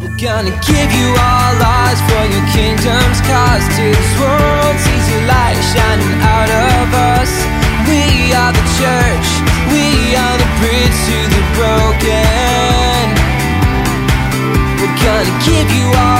Gonna give you all ours for your kingdom's cause. Till this world sees your light shining out of us. We are the church, we are the bridge to the broken. We're gonna give you all